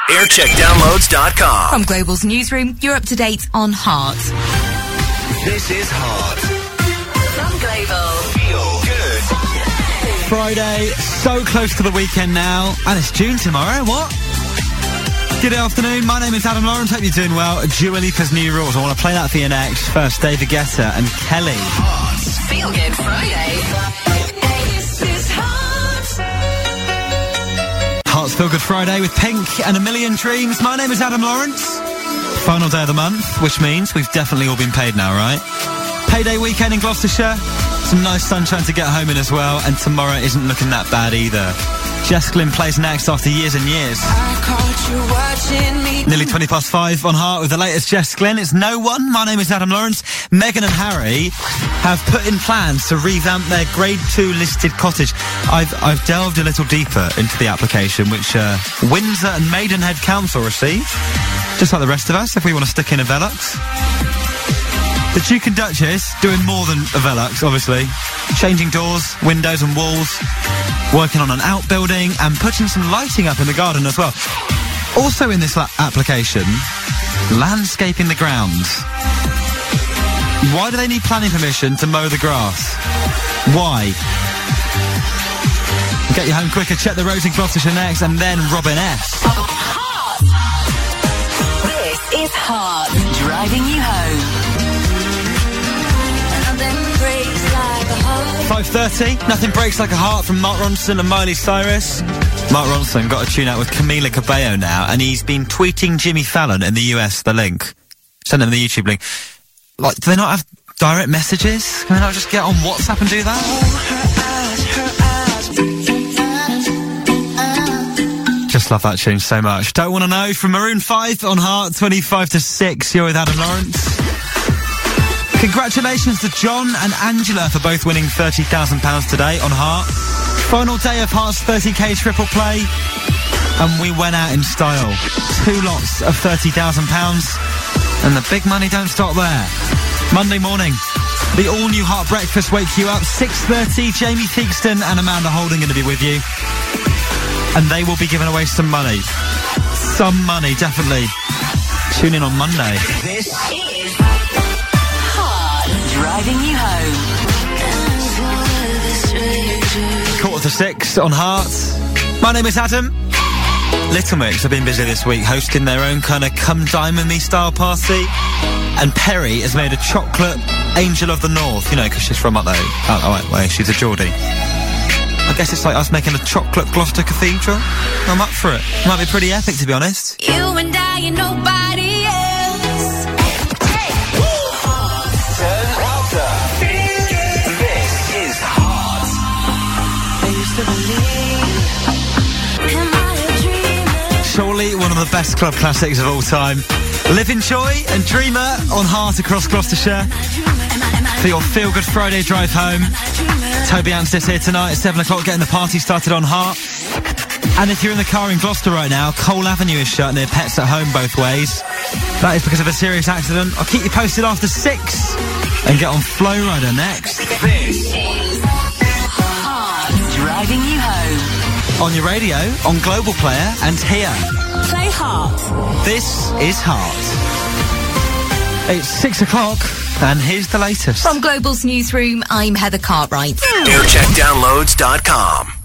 Aircheckdownloads.com. From Global's newsroom, you're up to date on Heart. This is Heart. From Global. Feel good. Friday, so close to the weekend now, and it's June tomorrow, what? Good afternoon, my name is Adam Lawrence, hope you're doing well. Dua Lipa's New Rules, I want to play that for you next. First, David Guetta and Kelly. Feel Good Friday. This is Heart. Heart's Feel Good Friday with Pink and A Million Dreams. My name is Adam Lawrence. Final day of the month, which means we've definitely all been paid now, right? Payday weekend in Gloucestershire. Some nice sunshine to get home in as well, and tomorrow isn't looking that bad either. Jess Glynn plays next after years and years. Nearly 5:20 on Heart with the latest Jess Glynn. It's No One. My name is Adam Lawrence. Meghan and Harry have put in plans to revamp their Grade 2 listed cottage. I've delved a little deeper into the application, which Windsor and Maidenhead Council received, just like the rest of us, if we want to stick in a Velux. The Duke and Duchess doing more than a Velux, obviously. Changing doors, windows and walls, working on an outbuilding and putting some lighting up in the garden as well. Also in this application, landscaping the grounds. Why do they need planning permission to mow the grass? Why? Get you home quicker, check the roads in Gloucestershire next, and then Robin S. Heart. This is Heart. Driving you home. 5:30, Nothing Breaks Like a Heart from Mark Ronson and Miley Cyrus. Mark Ronson got a tune out with Camila Cabello now, and he's been tweeting Jimmy Fallon in the US the link. Send them the YouTube link. Like, do they not have direct messages? Can they not just get on WhatsApp and do that? Just love that tune so much. Don't Want to Know from Maroon 5 on Heart, 5:25 You're with Adam Lawrence. Congratulations to John and Angela for both winning £30,000 today on Heart. Final day of Heart's 30k triple play, and we went out in style. 2 lots of £30,000, and the big money don't stop there. Monday morning, the all-new Heart Breakfast wake you up. 6:30, Jamie Theakston and Amanda Holden going to be with you, and they will be giving away some money. Some money, definitely. Tune in on Monday. This is Driving you home. 5:45 on Heart. My name is Adam. Little Mix have been busy this week hosting their own kind of Come Dine With Me style party. And Perry has made a chocolate Angel of the North, you know, because she's from up there. Oh, wait, she's a Geordie. I guess it's like us making a chocolate Gloucester Cathedral. I'm up for it. Might be pretty epic, to be honest. You and I and nobody else. Surely one of the best club classics of all time. Live in Joy and Dreamer on Heart across Gloucestershire for your Feel Good Friday drive home. Toby Anstis here tonight at 7 o'clock, getting the party started on Heart. And if you're in the car in Gloucester right now, Cole Avenue is shut near Pets at Home both ways. That is because of a serious accident. I'll keep you posted after 6 and get on Flow Rider next. This is Heart. Driving you home. On your radio, on Global Player, and here. Play Heart. This is Heart. It's 6 o'clock, and here's the latest. From Global's newsroom, I'm Heather Cartwright. Aircheckdownloads.com.